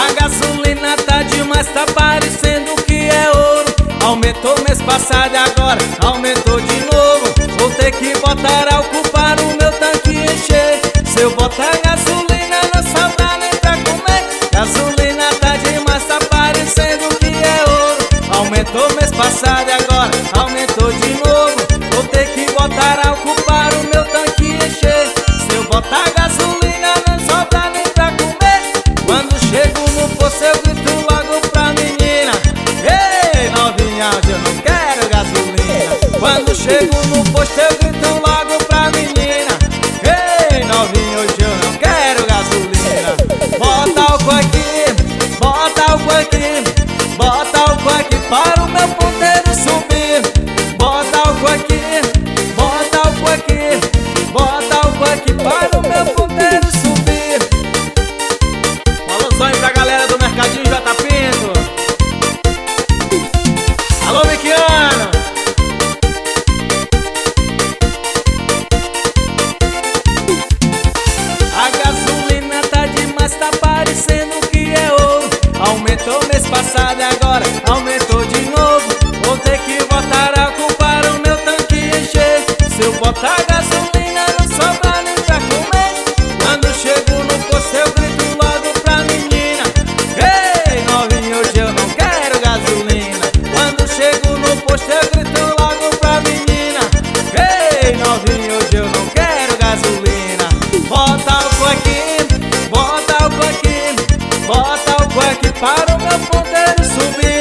A gasolina tá demais, tá parecendo que é ouro. Aumentou mês passado e agora aumentou de novo. Vou ter que botar álcool para o meu tanque encher. Se eu botar gasolina não sobra nem pra comer. Gasolina tá demais, tá parecendo que é ouro. Aumentou mês passado e agora aumentou de novo. Vou ter que botar álcool para o meu tanque encher. Se eu botar gasolina não sobra nem pra comer. Quando chego no posto eu grito logo pra menina: ei, novinha, hoje eu não quero gasolina. Quando chego no posto eu grito logo pra menina: ei, novinha, hoje eu não quero gasolina. Bota álcool aqui, bota álcool aqui, bota álcool aqui para o meu ponteiro subir. Bota álcool aqui, bota álcool aqui, bota álcool aqui para o meu ponteiro subir. Um alôzão pra galera do Mercadinho J Pinto. Alô, Miquiano. A gasolina tá demais, tá parecendo que é ouro. Aumentou mês passado e agora aumentou de novo. Vou ter que botar álcool para o meu tanque encher. Se eu botar gasolina não sobra nem pra comer. Quando chego no posto eu grito logo pra menina: ei, novinho, hoje eu não quero gasolina. Quando chego no posto eu grito logo pra menina: ei, novinho, hoje eu não quero gasolina. Bota álcool aqui, bota álcool aqui, bota álcool aqui para o meu ponteiro subir.